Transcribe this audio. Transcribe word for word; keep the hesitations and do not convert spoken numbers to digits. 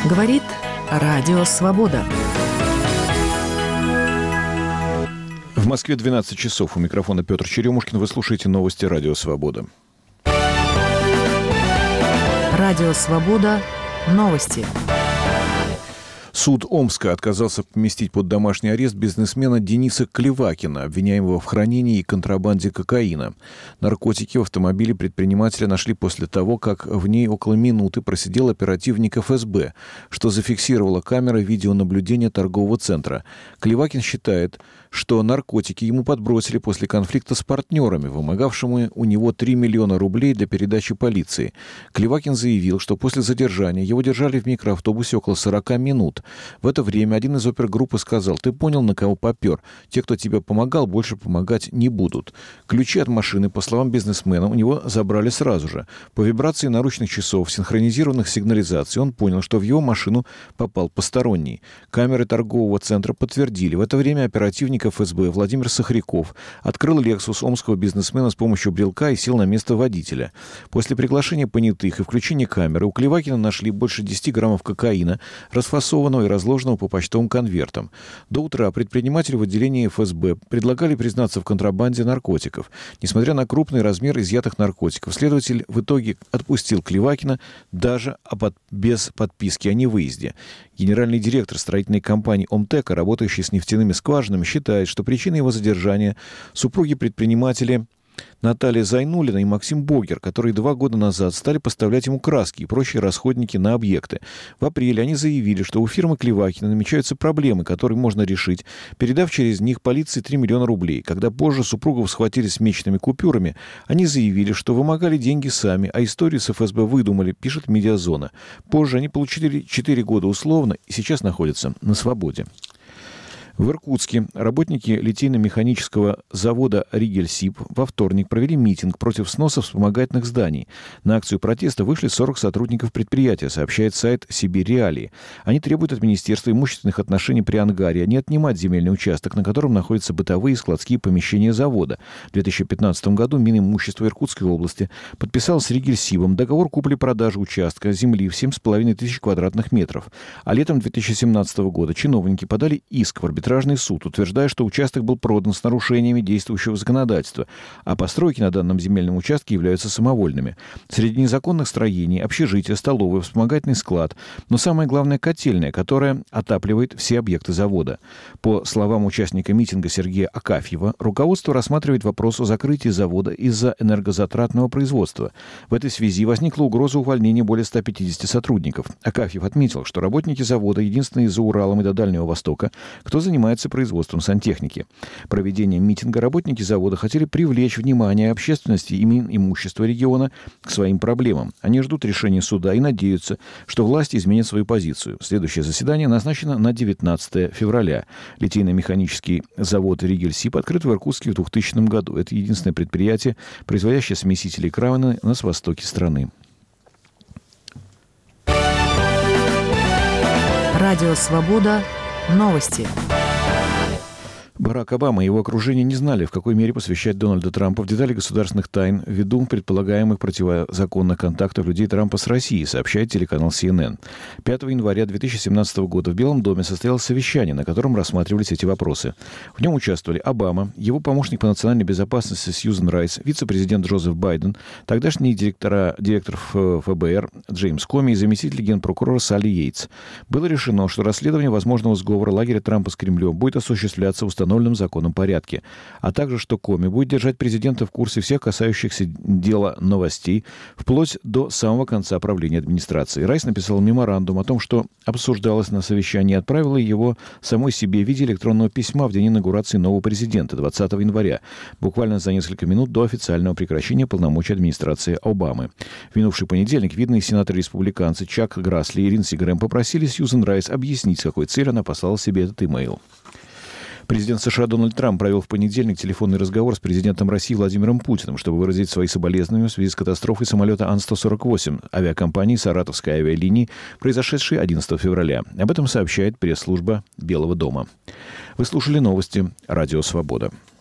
Говорит Радио Свобода. В Москве двенадцать часов. У микрофона Петр Черемушкин. Вы слушаете новости Радио Свобода. Радио Свобода. Новости. Суд Омска отказался поместить под домашний арест бизнесмена Дениса Клевакина, обвиняемого в хранении и контрабанде кокаина. Наркотики в автомобиле предпринимателя нашли после того, как в ней около минуты просидел оперативник эф эс бэ, что зафиксировала камера видеонаблюдения торгового центра. Клевакин считает, что наркотики ему подбросили после конфликта с партнерами, вымогавшими у него три миллиона рублей для передачи полиции. Клевакин заявил, что после задержания его держали в микроавтобусе около сорока минут. В это время один из опергруппы сказал: «Ты понял, на кого попер? Те, кто тебе помогал, больше помогать не будут». Ключи от машины, по словам бизнесмена, у него забрали сразу же. По вибрации наручных часов, синхронизированных сигнализаций, он понял, что в его машину попал посторонний. Камеры торгового центра подтвердили. В это время оперативник эф эс бэ Владимир Сахряков открыл «Лексус» омского бизнесмена с помощью брелка и сел на место водителя. После приглашения понятых и включения камеры у Клевакина нашли больше десяти граммов кокаина, расфасованного и разложенного по почтовым конвертам. До утра предпринимателю в отделении эф эс бэ предлагали признаться в контрабанде наркотиков. Несмотря на крупный размер изъятых наркотиков, следователь в итоге отпустил Клевакина даже под, без подписки о невыезде. Генеральный директор строительной компании «Омтека», работающий с нефтяными скважинами, считает, что причиной его задержания супруги предпринимателя Наталья Зайнуллина и Максим Богер, которые два года назад стали поставлять ему краски и прочие расходники на объекты. В апреле они заявили, что у фирмы Клевакина намечаются проблемы, которые можно решить, передав через них полиции три миллиона рублей. Когда позже супругов схватили с мечными купюрами, они заявили, что вымогали деньги сами, а историю с эф эс бэ выдумали, пишет «Медиазона». Позже они получили четыре года условно и сейчас находятся на свободе. В Иркутске работники литейно-механического завода «Ригельсиб» во вторник провели митинг против сноса вспомогательных зданий. На акцию протеста вышли сорок сотрудников предприятия, сообщает сайт «Сибирь Реалии». Они требуют от Министерства имущественных отношений при Ангаре не отнимать земельный участок, на котором находятся бытовые и складские помещения завода. В две тысячи пятнадцатом году Минимущество Иркутской области подписал с «Ригельсибом» договор купли-продажи участка земли в семь с половиной тысяч квадратных метров. А летом две тысячи семнадцатого года чиновники подали иск в арбитражный Арбитражный суд, утверждая, что участок был продан с нарушениями действующего законодательства, а постройки на данном земельном участке являются самовольными. Среди незаконных строений общежитие, столовая, вспомогательный склад, но самое главное — котельная, которая отапливает все объекты завода. По словам участника митинга Сергея Акафьева, руководство рассматривает вопрос о закрытии завода из-за энергозатратного производства. В этой связи возникла угроза увольнения более ста пятидесяти сотрудников. Акафьев отметил, что работники завода единственные за Уралом и до Дальнего Востока, кто занимается занимается производством сантехники. Проведением митинга работники завода хотели привлечь внимание общественности и Минимущества региона к своим проблемам. Они ждут решения суда и надеются, что власти изменят свою позицию. Следующее заседание назначено на девятнадцатое февраля. Литейно-механический завод «Ригельсиб» открыт в Иркутске в двухтысячном году. Это единственное предприятие, производящее смесители краны на востоке страны. Радио «Свобода». Новости. Барак Обама и его окружение не знали, в какой мере посвящать Дональда Трампа в детали государственных тайн ввиду предполагаемых противозаконных контактов людей Трампа с Россией, сообщает телеканал си эн эн. пятого января две тысячи семнадцатого года в Белом доме состоялось совещание, на котором рассматривались эти вопросы. В нем участвовали Обама, его помощник по национальной безопасности Сьюзен Райс, вице-президент Джозеф Байден, тогдашний директора, директор эф бэ эр Джеймс Коми и заместитель генпрокурора Салли Йейтс. Было решено, что расследование возможного сговора лагеря Трампа с Кремлем будет осуществляться в установленном законном порядке, а также, что Коми будет держать президента в курсе всех касающихся дела новостей вплоть до самого конца правления администрации. Райс написал меморандум о том, что обсуждалось на совещании, и отправила его самой себе в виде электронного письма в день инаугурации нового президента двадцатого января, буквально за несколько минут до официального прекращения полномочий администрации Обамы. В минувший понедельник видные сенаторы-республиканцы Чак Грасли и Линдси Грэм попросили Сьюзен Райс объяснить, с какой целью она послала себе этот имейл. Президент США Дональд Трамп провел в понедельник телефонный разговор с президентом России Владимиром Путиным, чтобы выразить свои соболезнования в связи с катастрофой самолета Ан сто сорок восемь авиакомпании «Саратовской авиалинии», произошедшей одиннадцатого февраля. Об этом сообщает пресс-служба Белого дома. Вы слушали новости «Радио Свобода».